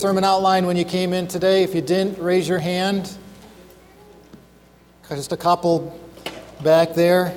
Sermon outline when you came in today. If you didn't, raise your hand. Just a couple back there.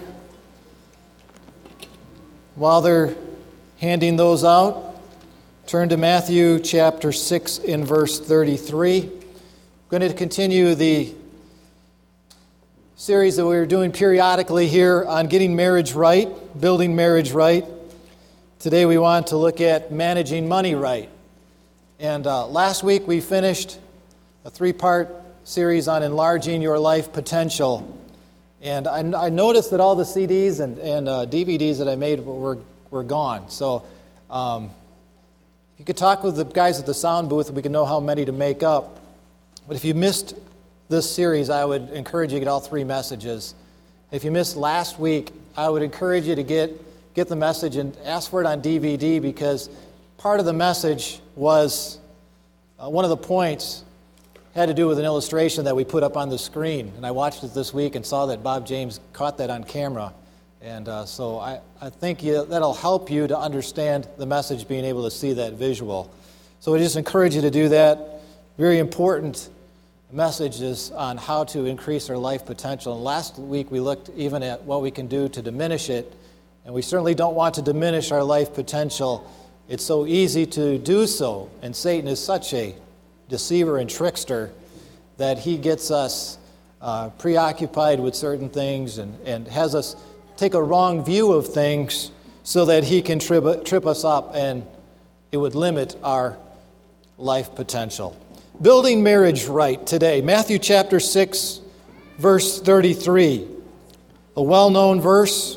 While they're handing those out, turn to Matthew chapter 6 in verse 33. We're going to continue the series that we're doing periodically here on getting marriage right, building marriage right. Today we want to look at managing money right. And last week we finished a three-part series on enlarging your life potential. And I noticed that all the CDs and DVDs that I made were gone. So you could talk with the guys at the sound booth and we can know how many to make up. But if you missed this series, I would encourage you to get all three messages. If you missed last week, I would encourage you to get the message and ask for it on DVD, because part of the message was one of the points had to do with an illustration that we put up on the screen. And I watched it this week and saw that Bob James caught that on camera. And so I think that'll help you to understand the message, being able to see that visual. So I just encourage you to do that. Very important messages on how to increase our life potential. And last week we looked even at what we can do to diminish it. And we certainly don't want to diminish our life potential. It's so easy to do so. And Satan is such a deceiver and trickster that he gets us preoccupied with certain things and has us take a wrong view of things so that he can trip us up, and it would limit our life potential. Building marriage right today. Matthew chapter 6, verse 33. A well-known verse.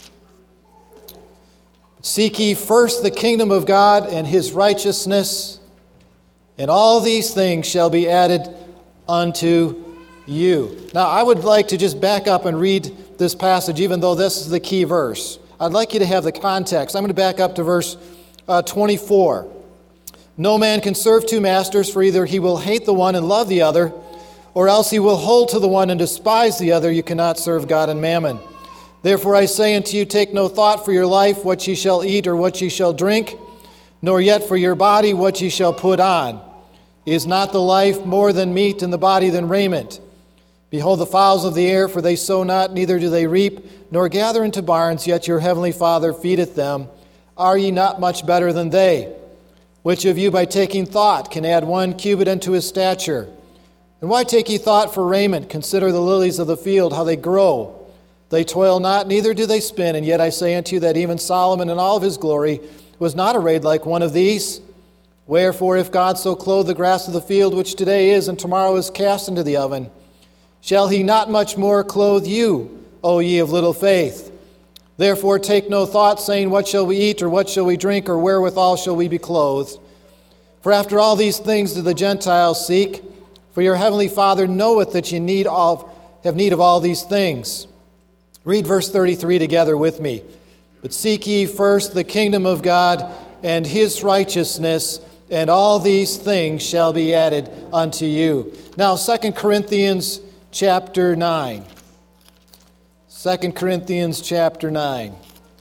Seek ye first the kingdom of God and his righteousness, and all these things shall be added unto you. Now, I would like to just back up and read this passage, even though this is the key verse. I'd like you to have the context. I'm going to back up to verse 24. No man can serve two masters, for either he will hate the one and love the other, or else he will hold to the one and despise the other. You cannot serve God and mammon. Therefore I say unto you, take no thought for your life, what ye shall eat or what ye shall drink, nor yet for your body what ye shall put on. Is not the life more than meat, and the body than raiment? Behold the fowls of the air, for they sow not, neither do they reap, nor gather into barns, yet your heavenly Father feedeth them. Are ye not much better than they? Which of you by taking thought can add 1 cubit unto his stature? And why take ye thought for raiment? Consider the lilies of the field, how they grow. They toil not, neither do they spin. And yet I say unto you that even Solomon in all of his glory was not arrayed like one of these. Wherefore, if God so clothe the grass of the field, which today is and tomorrow is cast into the oven, shall he not much more clothe you, O ye of little faith? Therefore take no thought, saying, what shall we eat, or what shall we drink, or wherewithal shall we be clothed? For after all these things do the Gentiles seek, for your heavenly Father knoweth that ye have need of all these things. Read verse 33 together with me. But seek ye first the kingdom of God and his righteousness, and all these things shall be added unto you. Now, 2 Corinthians chapter 9. 2 Corinthians chapter 9.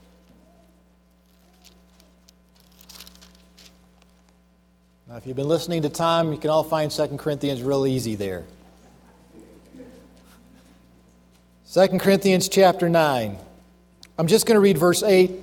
Now, if you've been listening to Tom, you can all find 2 Corinthians real easy there. 2 Corinthians chapter 9. I'm just going to read verse 8.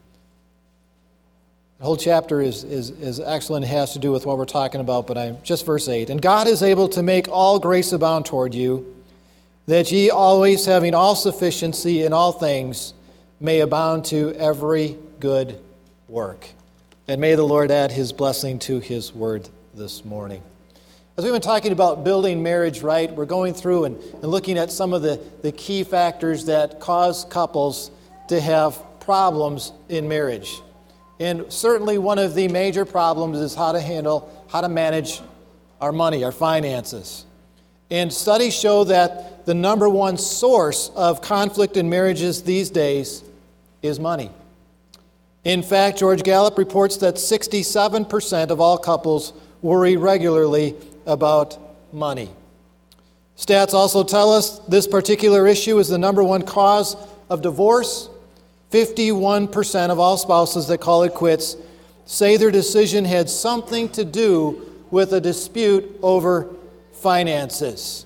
The whole chapter is excellent. It has to do with what we're talking about, but just verse 8. And God is able to make all grace abound toward you, that ye always having all sufficiency in all things may abound to every good work. And may the Lord add his blessing to his word this morning. As we've been talking about building marriage right, we're going through and looking at some of the key factors that cause couples to have problems in marriage. And certainly one of the major problems is how to manage our money, our finances. And studies show that the number one source of conflict in marriages these days is money. In fact, George Gallup reports that 67% of all couples worry regularly about money. Stats also tell us this particular issue is the number one cause of divorce. 51% of all spouses that call it quits say their decision had something to do with a dispute over finances.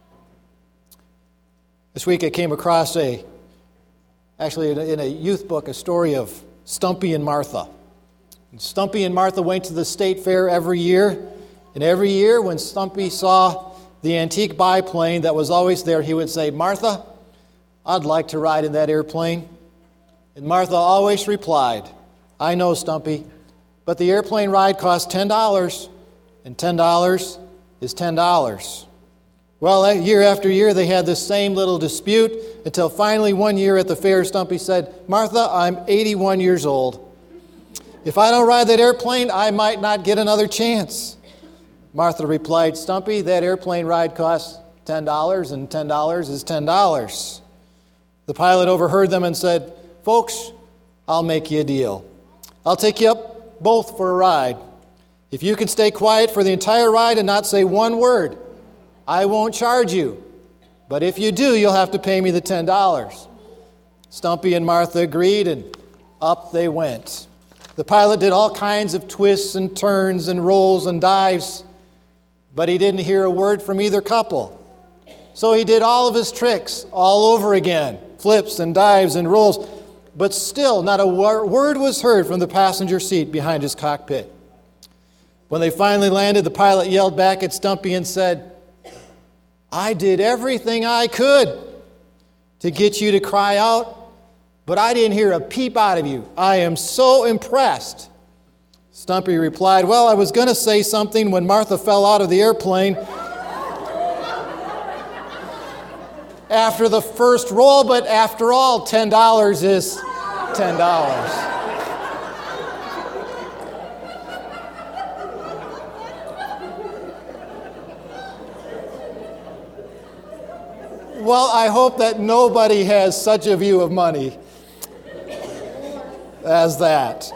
This week I came across actually in a youth book, a story of Stumpy and Martha. And Stumpy and Martha went to the state fair every year, and every year when Stumpy saw the antique biplane that was always there, he would say, "Martha, I'd like to ride in that airplane." And Martha always replied, "I know, Stumpy, but the airplane ride costs $10, and $10 is $10. Well, year after year, they had this same little dispute until finally one year at the fair, Stumpy said, "Martha, I'm 81 years old. If I don't ride that airplane, I might not get another chance." Martha replied, "Stumpy, that airplane ride costs $10, and $10 is $10. The pilot overheard them and said, "Folks, I'll make you a deal. I'll take you up both for a ride. If you can stay quiet for the entire ride and not say one word, I won't charge you. But if you do, you'll have to pay me the $10. Stumpy and Martha agreed, and up they went. The pilot did all kinds of twists and turns and rolls and dives, but he didn't hear a word from either couple. So he did all of his tricks all over again, flips and dives and rolls, but still not a word was heard from the passenger seat behind his cockpit. When they finally landed, the pilot yelled back at Stumpy and said, "I did everything I could to get you to cry out, but I didn't hear a peep out of you. I am so impressed." Stumpy replied, "Well, I was going to say something when Martha fell out of the airplane after the first roll, but after all, $10 is $10. Well, I hope that nobody has such a view of money as that.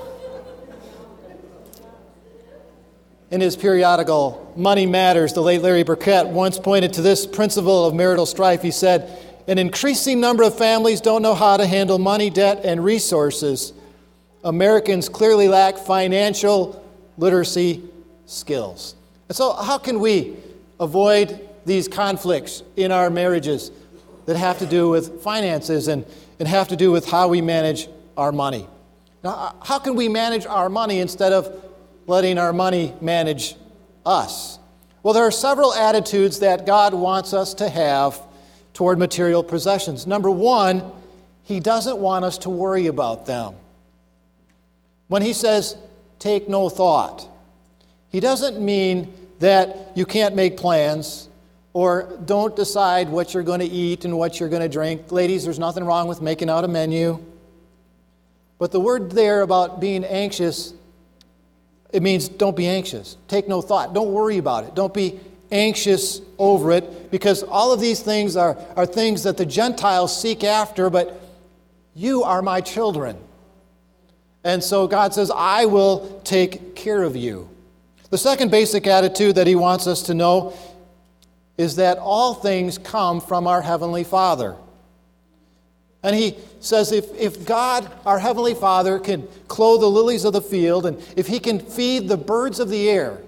In his periodical Money Matters, the late Larry Burkett once pointed to this principle of marital strife. He said, "An increasing number of families don't know how to handle money, debt, and resources. Americans clearly lack financial literacy skills." And so how can we avoid these conflicts in our marriages that have to do with finances and have to do with how we manage our money? Now, how can we manage our money instead of letting our money manage us? Well, there are several attitudes that God wants us to have toward material possessions. Number one, He doesn't want us to worry about them. When He says, "take no thought," He doesn't mean that you can't make plans or don't decide what you're going to eat and what you're going to drink. Ladies, there's nothing wrong with making out a menu. But the word there about being anxious, it means don't be anxious. Take no thought. Don't worry about it. Don't be anxious over it, because all of these things are things that the Gentiles seek after, but you are my children. And so God says, I will take care of you. The second basic attitude that He wants us to know is that all things come from our Heavenly Father. And He says if God, our Heavenly Father, can clothe the lilies of the field, and if He can feed the birds of the air,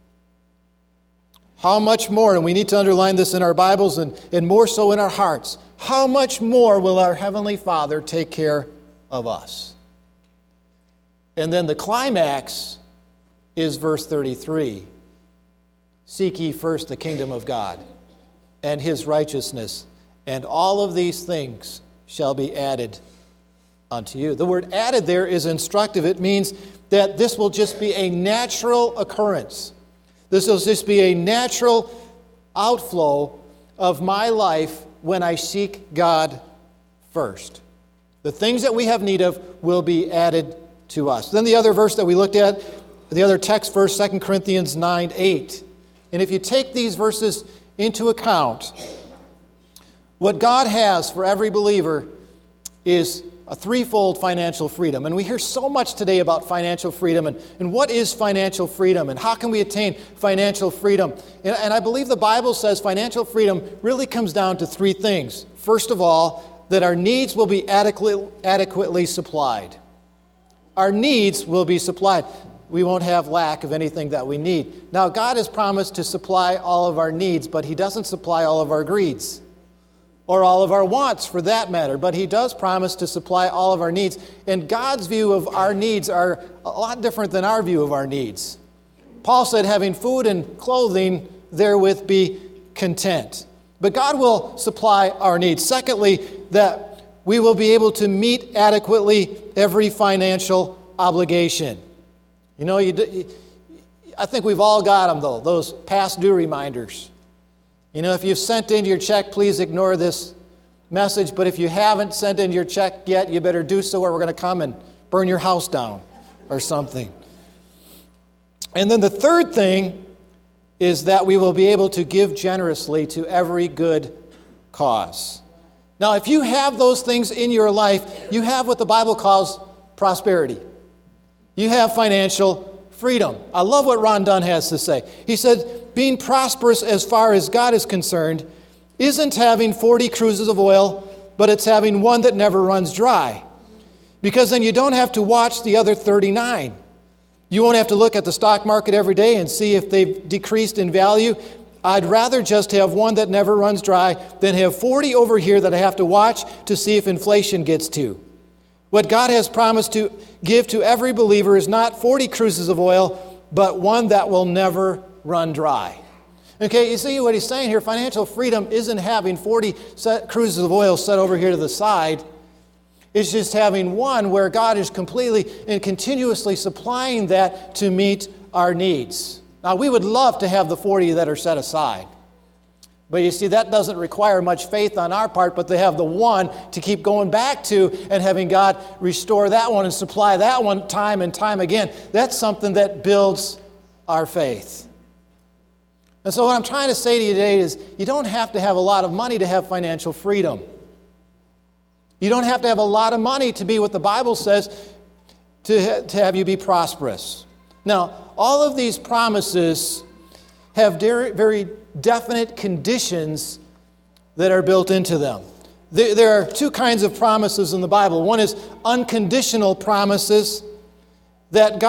how much more, and we need to underline this in our Bibles and more so in our hearts, how much more will our Heavenly Father take care of us? And then the climax is verse 33. Seek ye first the kingdom of God and His righteousness, and all of these things shall be added unto you. The word added there is instructive. It means that this will just be a natural occurrence. This will just be a natural outflow of my life when I seek God first. The things that we have need of will be added to us. Then the other verse that we looked at, the other text verse, 2 Corinthians 9:8. And if you take these verses into account, what God has for every believer is a threefold financial freedom. And we hear so much today about financial freedom and what is financial freedom and how can we attain financial freedom. And I believe the Bible says financial freedom really comes down to three things. First of all, that our needs will be adequately supplied. Our needs will be supplied. we won't have lack of anything that we need. Now, God has promised to supply all of our needs, but He doesn't supply all of our greeds, or all of our wants for that matter. But He does promise to supply all of our needs. And God's view of our needs are a lot different than our view of our needs. Paul said, having food and clothing, therewith be content. But God will supply our needs. Secondly, that we will be able to meet adequately every financial obligation. You know, I think we've all got them, though, those past due reminders. You know, if you've sent in your check, please ignore this message. But if you haven't sent in your check yet, you better do so, or we're going to come and burn your house down or something. And then the third thing is that we will be able to give generously to every good cause. Now, if you have those things in your life, you have what the Bible calls prosperity. You have financial freedom. I love what Ron Dunn has to say. He said, being prosperous as far as God is concerned isn't having 40 cruises of oil, but it's having one that never runs dry. Because then you don't have to watch the other 39. You won't have to look at the stock market every day and see if they've decreased in value. I'd rather just have one that never runs dry than have 40 over here that I have to watch to see if inflation gets to. What God has promised to give to every believer is not 40 cruises of oil, but one that will never run dry. Okay, you see what he's saying here? Financial freedom isn't having 40 cruises of oil set over here to the side. It's just having one where God is completely and continuously supplying that to meet our needs. Now, we would love to have the 40 that are set aside. But you see, that doesn't require much faith on our part, but to have the one to keep going back to and having God restore that one and supply that one time and time again, that's something that builds our faith. And so what I'm trying to say to you today is you don't have to have a lot of money to have financial freedom. You don't have to have a lot of money to be what the Bible says to have you be prosperous. Now, all of these promises have very definite conditions that are built into them. There are two kinds of promises in the Bible. One is unconditional promises that's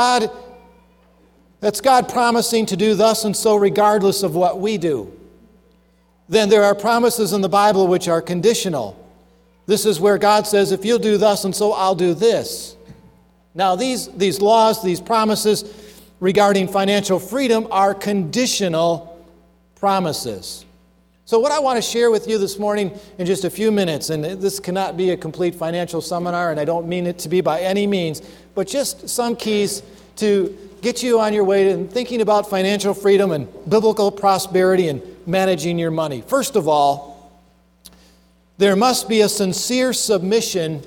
God promising to do thus and so regardless of what we do. Then there are promises in the Bible which are conditional. This is where God says, if you'll do thus and so, I'll do this. Now, these laws, these promises regarding financial freedom are conditional promises. So what I want to share with you this morning in just a few minutes, and this cannot be a complete financial seminar, and I don't mean it to be by any means, but just some keys to get you on your way to thinking about financial freedom and biblical prosperity and managing your money. First of all, there must be a sincere submission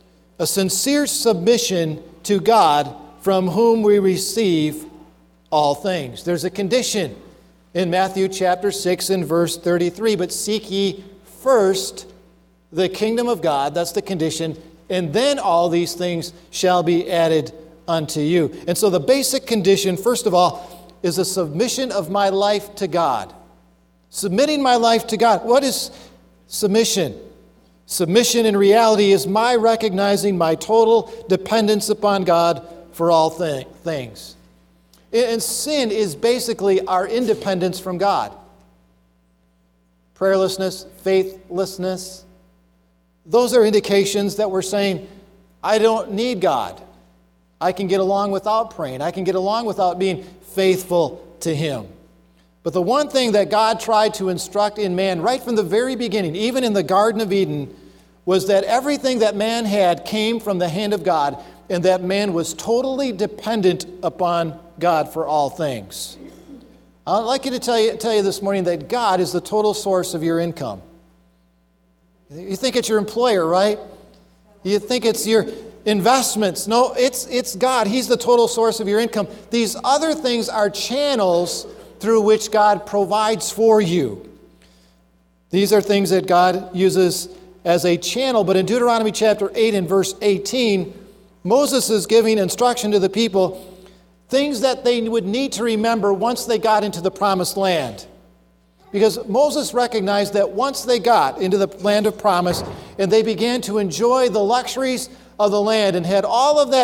to God from whom we receive all things. There's a condition in Matthew chapter 6 and verse 33, but seek ye first the kingdom of God, that's the condition, and then all these things shall be added unto you. And so the basic condition, first of all, is a submission of my life to God. Submitting my life to God. What is submission? Submission in reality is my recognizing my total dependence upon God for all things. And sin is basically our independence from God. Prayerlessness, faithlessness, those are indications that we're saying, I don't need God. I can get along without praying. I can get along without being faithful to Him. But the one thing that God tried to instruct in man right from the very beginning, even in the Garden of Eden, was that everything that man had came from the hand of God, and that man was totally dependent upon God for all things. I'd like you to tell you this morning that God is the total source of your income. You think it's your employer, right? You think it's your investments. No, it's God. He's the total source of your income. These other things are channels through which God provides for you. These are things that God uses as a channel. But in Deuteronomy chapter 8 and verse 18, Moses is giving instruction to the people, things that they would need to remember once they got into the promised land. Because Moses recognized that once they got into the land of promise and they began to enjoy the luxuries of the land and had all of that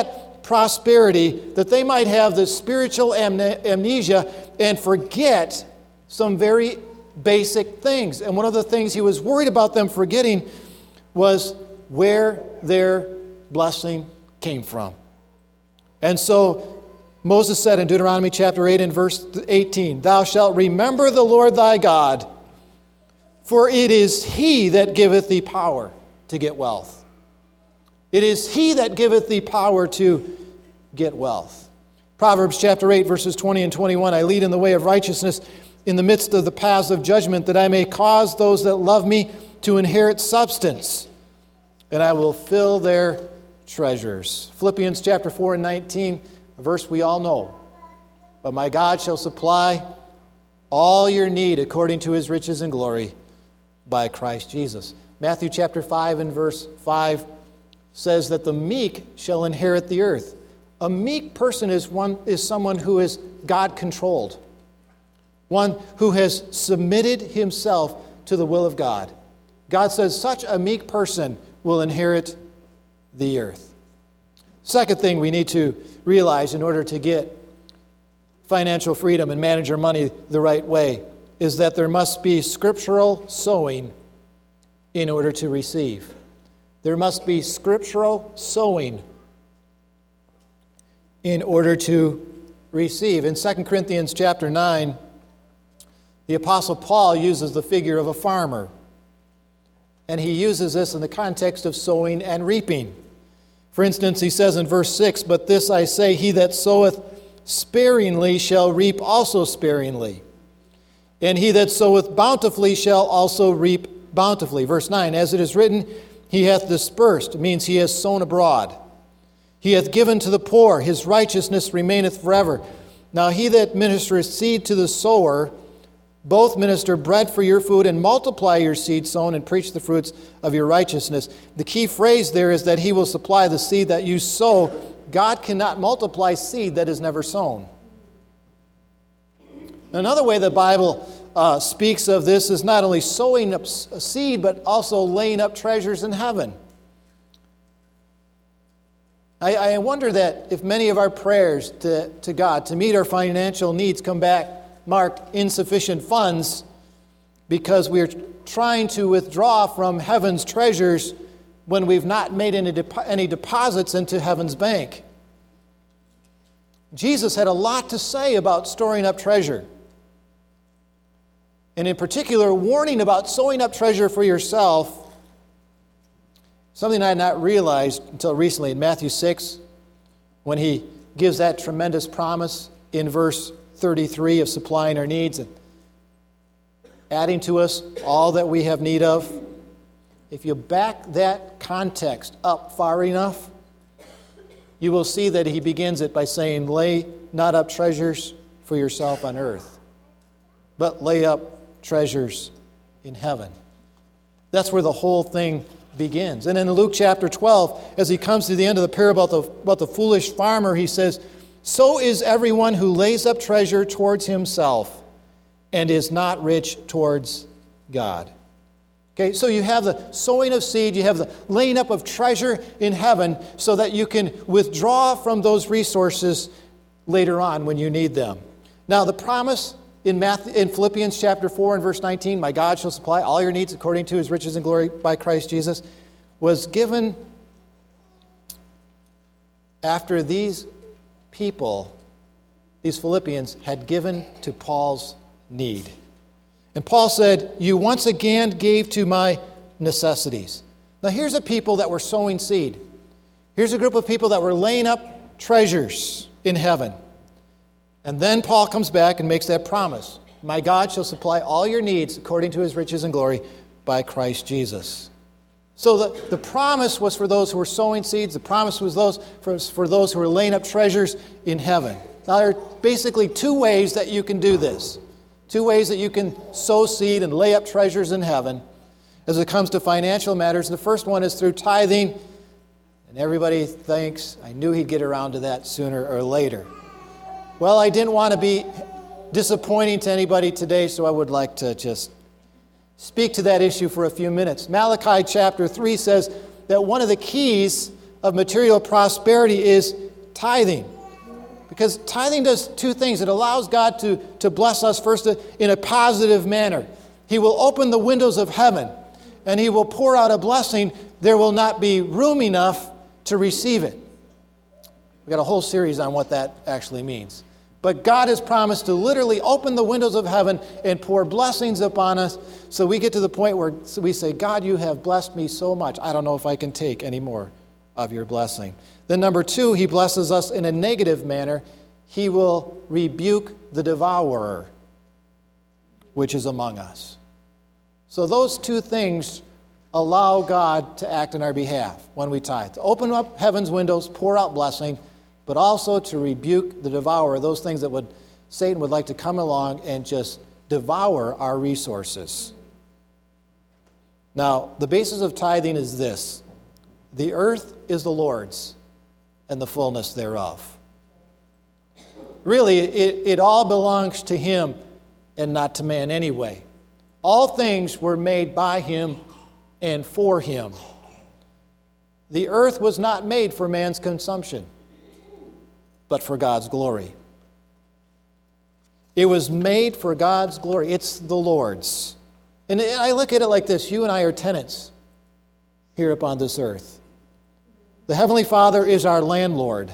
prosperity, that they might have the spiritual amnesia and forget some very basic things. And one of the things he was worried about them forgetting was where their blessing came from. And so Moses said in Deuteronomy chapter 8 and verse 18, "Thou shalt remember the Lord thy God, for it is he that giveth thee power to get wealth." It is he that giveth thee power to get wealth. Proverbs chapter 8 verses 20 and 21, "I lead in the way of righteousness in the midst of the paths of judgment, that I may cause those that love me to inherit substance, and I will fill their treasures." Philippians chapter 4 and 19, a verse we all know. "But my God shall supply all your need according to his riches and glory by Christ Jesus." Matthew chapter 5 and verse 5 says that the meek shall inherit the earth. A meek person is someone who is God-controlled, one who has submitted himself to the will of God. God says such a meek person will inherit the earth. Second thing we need to realize in order to get financial freedom and manage our money the right way is that there must be scriptural sowing in order to receive. There must be scriptural sowing in order to receive. In 2 Corinthians chapter 9, the Apostle Paul uses the figure of a farmer. And he uses this in the context of sowing and reaping. For instance, he says in verse 6, "But this I say, he that soweth sparingly shall reap also sparingly. And he that soweth bountifully shall also reap bountifully." Verse 9, "As it is written, he hath dispersed," means he has sown abroad. "He hath given to the poor, his righteousness remaineth forever. Now he that ministereth seed to the sower, both minister bread for your food and multiply your seed sown and preach the fruits of your righteousness." The key phrase there is that he will supply the seed that you sow. God cannot multiply seed that is never sown. Another way the Bible speaks of this is not only sowing up a seed, but also laying up treasures in heaven. I wonder that if many of our prayers to God to meet our financial needs come back marked insufficient funds because we're trying to withdraw from heaven's treasures when we've not made any deposits into heaven's bank. Jesus had a lot to say about storing up treasure. And in particular, a warning about sowing up treasure for yourself. Something I had not realized until recently in Matthew 6, when he gives that tremendous promise in verse 33 of supplying our needs and adding to us all that we have need of. If you back that context up far enough, you will see that he begins it by saying, "Lay not up treasures for yourself on earth, but lay up treasures in heaven." That's where the whole thing begins. And in Luke chapter 12, as he comes to the end of the parable about the foolish farmer, he says, "So is everyone who lays up treasure towards himself and is not rich towards God." Okay, so you have the sowing of seed, you have the laying up of treasure in heaven so that you can withdraw from those resources later on when you need them. Now, the promise in Philippians chapter 4 and verse 19, "My God shall supply all your needs according to his riches and glory by Christ Jesus," was given after these people, these Philippians, had given to Paul's need. And Paul said, "You once again gave to my necessities." Now here's a people that were sowing seed. Here's a group of people that were laying up treasures in heaven. And then Paul comes back and makes that promise. "My God shall supply all your needs according to his riches and glory by Christ Jesus." So the promise was for those who were sowing seeds. The promise was for those who were laying up treasures in heaven. Now there are basically two ways that you can do this. Two ways that you can sow seed and lay up treasures in heaven as it comes to financial matters. The first one is through tithing. And everybody thinks, "I knew he'd get around to that sooner or later." Well, I didn't want to be disappointing to anybody today, so I would like to just speak to that issue for a few minutes. Malachi chapter 3 says that one of the keys of material prosperity is tithing. Because tithing does two things. It allows God to bless us first in a positive manner. He will open the windows of heaven, and He will pour out a blessing. There will not be room enough to receive it. We've got a whole series on what that actually means. But God has promised to literally open the windows of heaven and pour blessings upon us, so we get to the point where we say, God, you have blessed me so much. I don't know if I can take any more of your blessing. Then number two, He blesses us in a negative manner. He will rebuke the devourer, which is among us. So those two things allow God to act on our behalf when we tithe. To open up heaven's windows, pour out blessing, but also to rebuke the devourer, those things that Satan would like to come along and just devour our resources. Now, the basis of tithing is this: the earth is the Lord's, and the fullness thereof. Really, it all belongs to Him and not to man anyway. All things were made by Him and for Him. The earth was not made for man's consumption, but for God's glory. It was made for God's glory. It's the Lord's. And I look at it like this: you and I are tenants here upon this earth. The Heavenly Father is our landlord.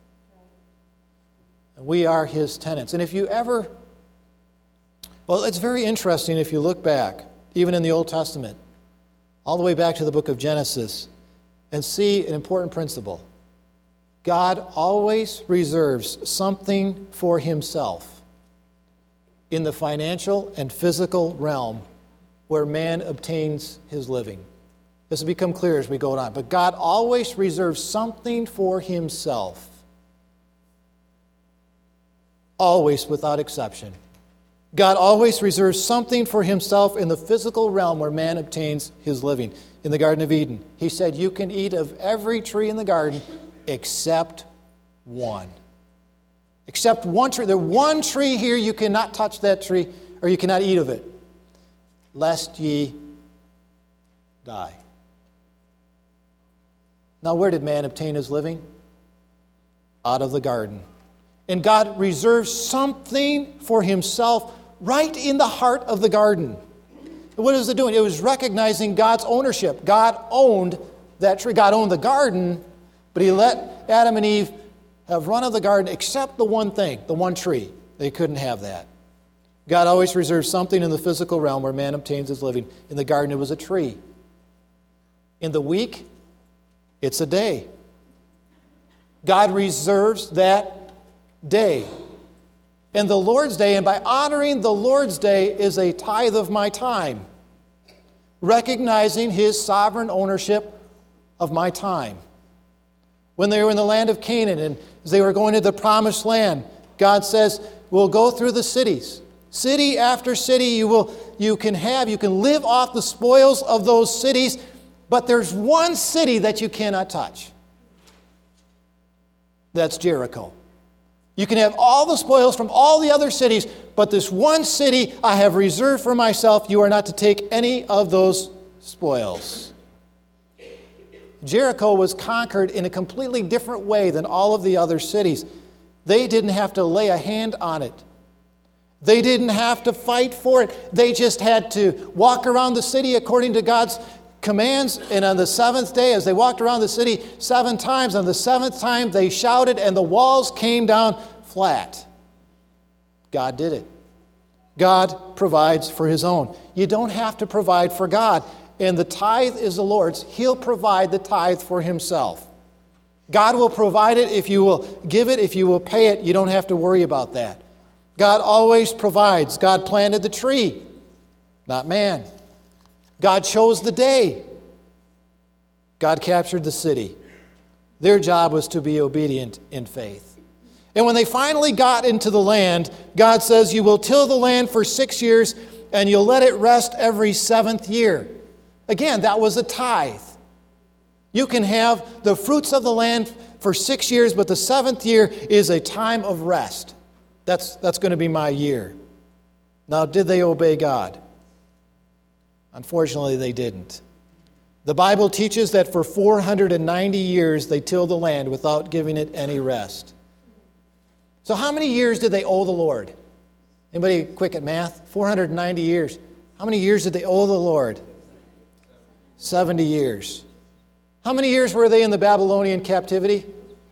And we are His tenants. And if you ever, well, it's very interesting if you look back, even in the Old Testament, all the way back to the book of Genesis, and see an important principle. God always reserves something for Himself in the financial and physical realm where man obtains his living. This will become clear as we go on. But God always reserves something for Himself. Always, without exception. God always reserves something for Himself in the physical realm where man obtains his living. In the Garden of Eden, He said, you can eat of every tree in the garden except one. Except one tree. There's one tree here, you cannot touch that tree, or you cannot eat of it, lest ye die. Now, where did man obtain his living? Out of the garden. And God reserves something for Himself right in the heart of the garden. And what is it doing? It was recognizing God's ownership. God owned that tree. God owned the garden, but He let Adam and Eve have run of the garden except the one thing, the one tree. They couldn't have that. God always reserves something in the physical realm where man obtains his living. In the garden, it was a tree. In the week, it's a day. God reserves that day. And the Lord's Day, and by honoring the Lord's Day, is a tithe of my time, recognizing His sovereign ownership of my time. When they were in the land of Canaan and as they were going to the promised land, God says, we'll go through the cities. City after city you can live off the spoils of those cities, but there's one city that you cannot touch. That's Jericho. You can have all the spoils from all the other cities, but this one city I have reserved for myself. You are not to take any of those spoils. Jericho was conquered in a completely different way than all of the other cities. They didn't have to lay a hand on it. They didn't have to fight for it. They just had to walk around the city according to God's commands. And on the seventh day, as they walked around the city 7 times, on the 7th time they shouted and the walls came down flat. God did it. God provides for His own. You don't have to provide for God. And the tithe is the Lord's. He'll provide the tithe for Himself. God will provide it if you will give it, if you will pay it. You don't have to worry about that. God always provides. God planted the tree, not man. God chose the day. God captured the city. Their job was to be obedient in faith. And when they finally got into the land, God says, you will till the land for 6 years, and you'll let it rest every 7th year. Again, that was a tithe. You can have the fruits of the land for 6 years, but the 7th year is a time of rest. That's going to be my year. Now, did they obey God? Unfortunately, they didn't. The Bible teaches that for 490 years they tilled the land without giving it any rest. So how many years did they owe the Lord? Anybody quick at math? 490 years. How many years did they owe the Lord? 70 years. How many years were they in the Babylonian captivity?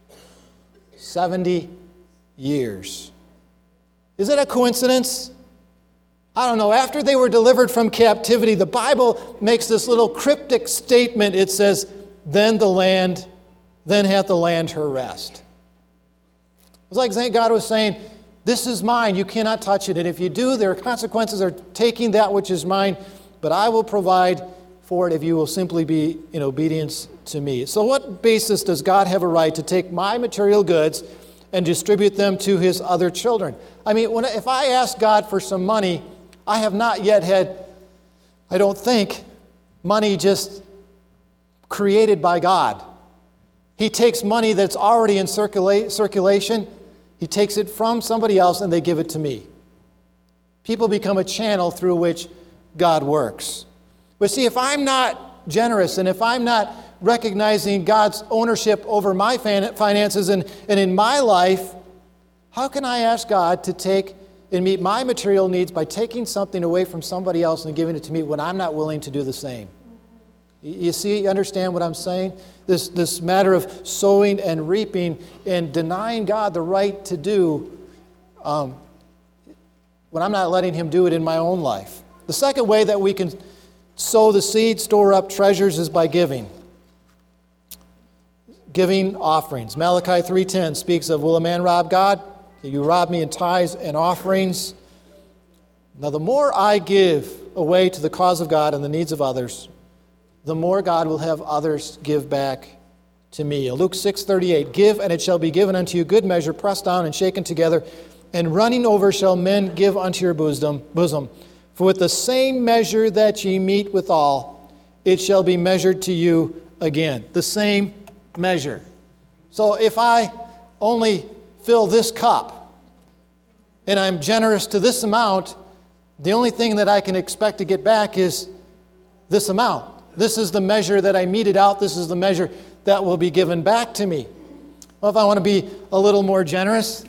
70 years. Is it a coincidence? I don't know. After they were delivered from captivity, the Bible makes this little cryptic statement. It says, then hath the land her rest. It's like God was saying, this is mine, you cannot touch it. And if you do, there are consequences of taking that which is mine, but I will provide for it if you will simply be in obedience to me. So what basis does God have a right to take my material goods and distribute them to his other children? I mean, if I ask God for some money, I have not yet had, I don't think, money just created by God. He takes money that's already in circulation, he takes it from somebody else and they give it to me. People become a channel through which God works. But see, if I'm not generous and if I'm not recognizing God's ownership over my finances and in my life, how can I ask God to take and meet my material needs by taking something away from somebody else and giving it to me when I'm not willing to do the same? You see, you understand what I'm saying? This matter of sowing and reaping and denying God the right to do when I'm not letting him do it in my own life. The second way that we can sow the seed, store up treasures, is by giving. Giving offerings. Malachi 3:10 speaks of, will a man rob God? You rob me in tithes and offerings. Now, the more I give away to the cause of God and the needs of others, the more God will have others give back to me. Luke 6:38, give, and it shall be given unto you good measure, pressed down and shaken together, and running over shall men give unto your bosom. For with the same measure that ye meet withal, it shall be measured to you again. The same measure. So if I only fill this cup and I'm generous to this amount, the only thing that I can expect to get back is this amount. This is the measure that I meted out. This is the measure that will be given back to me. Well, if I want to be a little more generous,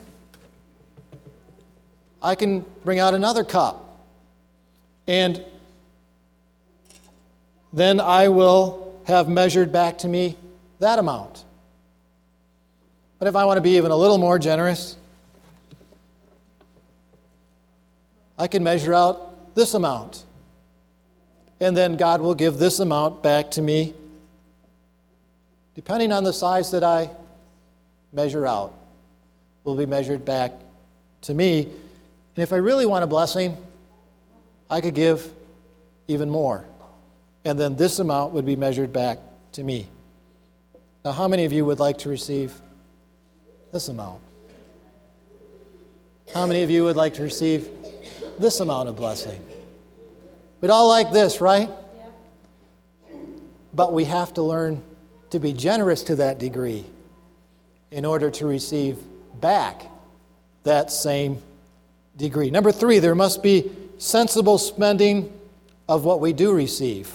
I can bring out another cup. And then I will have measured back to me that amount. But if I want to be even a little more generous, I can measure out this amount. And then God will give this amount back to me, depending on the size that I measure out, will be measured back to me. And if I really want a blessing, I could give even more. And then this amount would be measured back to me. Now, how many of you would like to receive this amount? How many of you would like to receive this amount of blessing? We'd all like this, right? Yeah. But we have to learn to be generous to that degree in order to receive back that same degree. Number 3, there must be sensible spending of what we do receive.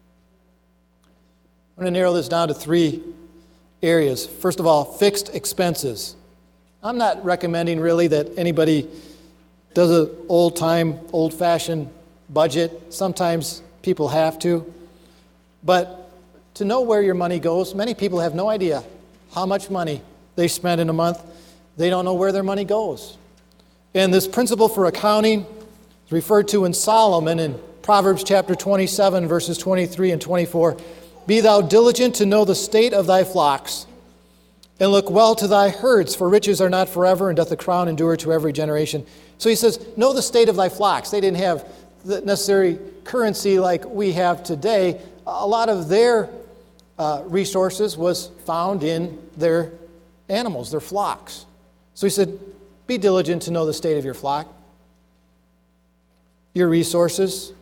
I'm going to narrow this down to 3 areas. First of all, fixed expenses. I'm not recommending really that anybody does an old-fashioned budget. Sometimes people have to. But to know where your money goes, many people have no idea how much money they spend in a month. They don't know where their money goes. And this principle for accounting is referred to in Solomon in Proverbs chapter 27, verses 23 and 24. Be thou diligent to know the state of thy flocks, and look well to thy herds, for riches are not forever, and doth the crown endure to every generation. So he says, know the state of thy flocks. They didn't have the necessary currency like we have today. A lot of their resources was found in their animals, their flocks. So he said, be diligent to know the state of your flock, your resources,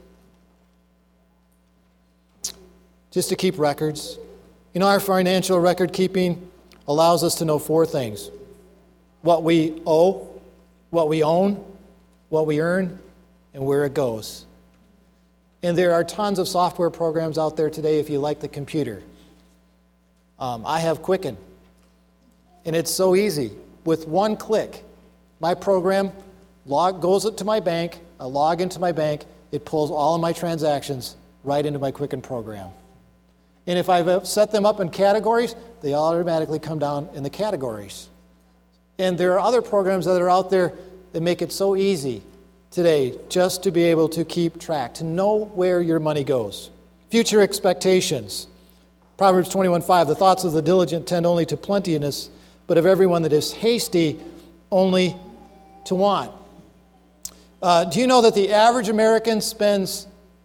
just to keep records. You know, our financial record keeping allows us to know 4 things: what we owe, what we own, what we earn, and where it goes. And there are tons of software programs out there today if you like the computer. I have Quicken. And it's so easy. With one click, my program goes to my bank, I log into my bank, it pulls all of my transactions right into my Quicken program. And if I've set them up in categories, they automatically come down in the categories. And there are other programs that are out there that make it so easy today just to be able to keep track, to know where your money goes. Future expectations. Proverbs 21:5, the thoughts of the diligent tend only to plenteousness, but of everyone that is hasty, only to want. Do you know that the average American spends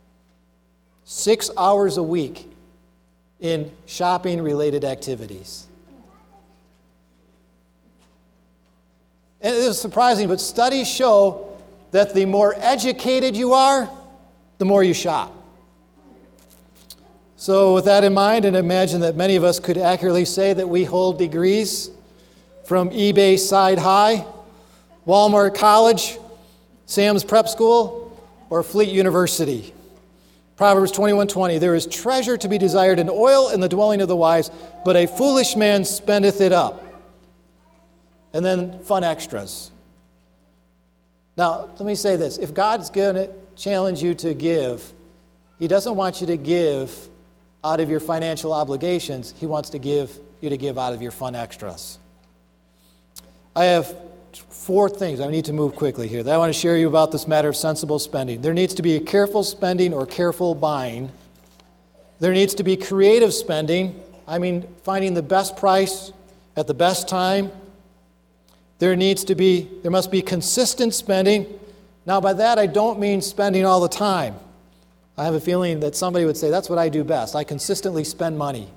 6 hours a week in shopping-related activities? And it is surprising, but studies show that the more educated you are, the more you shop. So with that in mind, and imagine that many of us could accurately say that we hold degrees from eBay Side High, Walmart College, Sam's Prep School, or Fleet University. Proverbs 21:20, there is treasure to be desired in oil in the dwelling of the wise, but a foolish man spendeth it up. And then fun extras. Now, let me say this. If God's going to challenge you to give, He doesn't want you to give out of your financial obligations. He wants to give you to give out of your fun extras. I have 4 things. I need to move quickly here that I want to share you about this matter of sensible spending. There needs to be a careful spending or careful buying. There needs to be creative spending. I mean, finding the best price at the best time. There must be consistent spending. Now, by that, I don't mean spending all the time. I have a feeling that somebody would say, that's what I do best. I consistently spend money.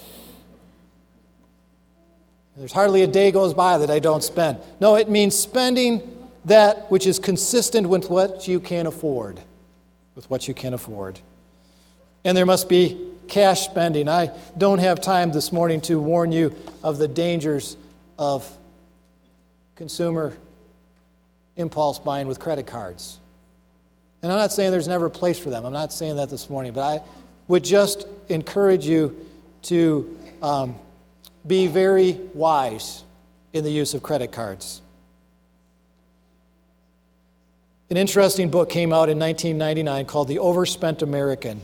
There's hardly a day goes by that I don't spend. No, it means spending that which is consistent with what you can afford. With what you can afford. And there must be cash spending. I don't have time this morning to warn you of the dangers of consumer impulse buying with credit cards. And I'm not saying there's never a place for them. I'm not saying that this morning. But I would just encourage you to be very wise in the use of credit cards. An interesting book came out in 1999 called The Overspent American.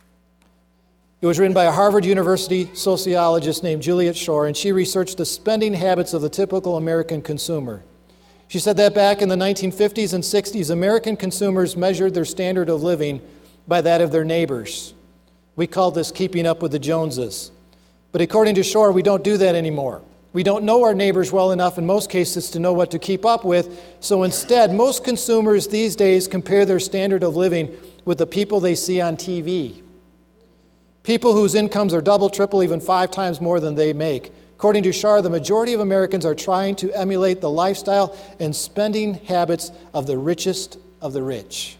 It was written by a Harvard University sociologist named Juliet Schor, and she researched the spending habits of the typical American consumer. She said that back in the 1950s and 60s, American consumers measured their standard of living by that of their neighbors. We call this keeping up with the Joneses. But according to Schor, we don't do that anymore. We don't know our neighbors well enough in most cases to know what to keep up with. So instead, most consumers these days compare their standard of living with the people they see on TV. People whose incomes are double, triple, even 5 times more than they make. According to Schor, the majority of Americans are trying to emulate the lifestyle and spending habits of the richest of the rich.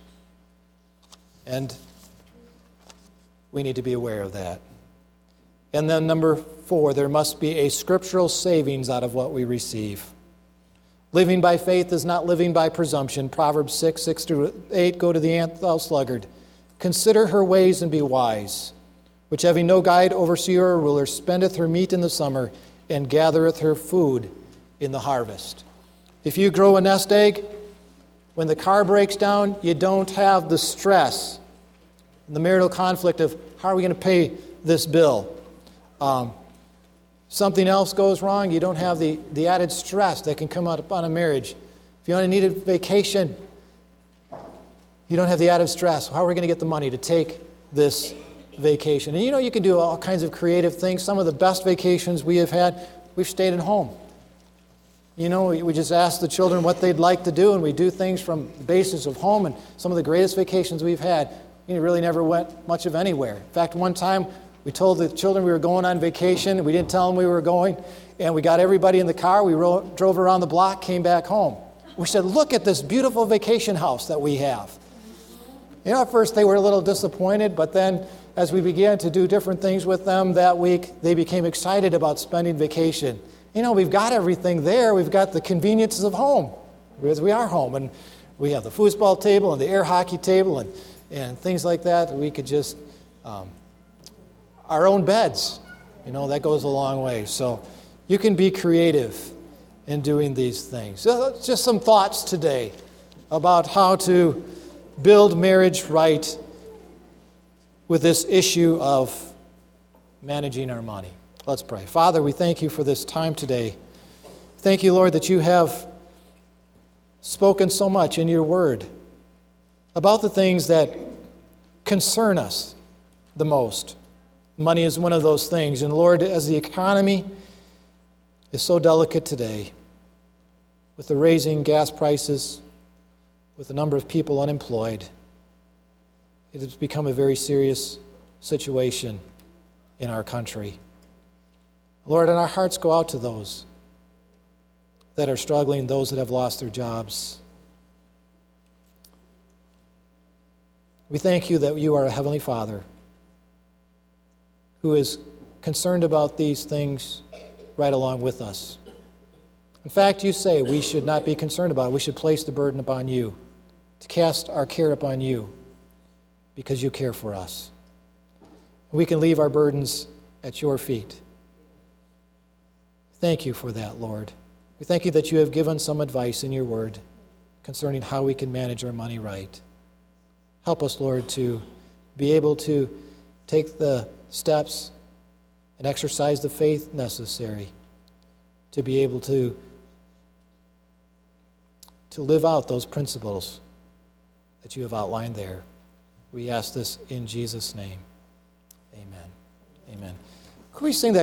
And we need to be aware of that. And then number 4, there must be a scriptural savings out of what we receive. Living by faith is not living by presumption. Proverbs 6:6-8, go to the ant, thou sluggard. Consider her ways and be wise, which having no guide, overseer, or ruler, spendeth her meat in the summer, and gathereth her food in the harvest. If you grow a nest egg, when the car breaks down, you don't have the stress, the marital conflict of how are we going to pay this bill. Something else goes wrong, you don't have the added stress that can come out upon a marriage. If you only need a vacation, you don't have the added stress. How are we going to get the money to take this vacation? And you can do all kinds of creative things. Some of the best vacations we have had, we've stayed at home. We just ask the children what they'd like to do, and we do things from the basis of home. And some of the greatest vacations we've had, really never went much of anywhere. In fact, one time we told the children we were going on vacation. We didn't tell them we were going, and we got everybody in the car. We drove around the block, came back home. We said, look at this beautiful vacation house that we have. At first they were a little disappointed, but then as we began to do different things with them that week, they became excited about spending vacation. We've got everything there. We've got the conveniences of home, because we are home. And we have the foosball table and the air hockey table, and and things like that. We could just, our own beds, that goes a long way. So you can be creative in doing these things. So just some thoughts today about how to build marriage right with this issue of managing our money. Let's pray. Father, we thank you for this time today. Thank you, Lord, that you have spoken so much in your word about the things that concern us the most. Money is one of those things. And Lord, as the economy is so delicate today, with the raising gas prices, with the number of people unemployed, it has become a very serious situation in our country. Lord, and our hearts go out to those that are struggling, those that have lost their jobs. We thank you that you are a Heavenly Father who is concerned about these things right along with us. In fact, you say we should not be concerned about it. We should place the burden upon you, to cast our care upon you, because you care for us. We can leave our burdens at your feet. Thank you for that, Lord. We thank you that you have given some advice in your word concerning how we can manage our money right. Help us, Lord, to be able to take the steps and exercise the faith necessary to be able to live out those principles that you have outlined there. We ask this in Jesus' name. Amen. Amen. Could we sing that?